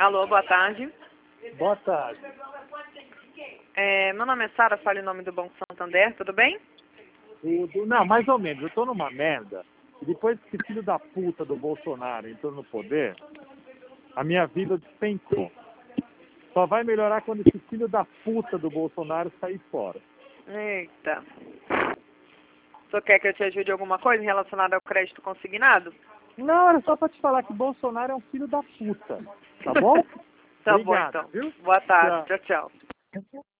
Alô, boa tarde. Boa tarde. Meu nome é Sara, fale o nome do Banco Santander, tudo bem? Não, mais ou menos. Eu tô numa merda. E depois que esse filho da puta do Bolsonaro entrou no poder, a minha vida despencou. Só vai melhorar quando esse filho da puta do Bolsonaro sair fora. Eita. Você quer que eu te ajude em alguma coisa relacionada ao crédito consignado? Não, era só pra te falar que Bolsonaro é um filho da puta. Tá bom? Tá Obrigado, bom, então. viu? Boa tarde. Tchau, tchau.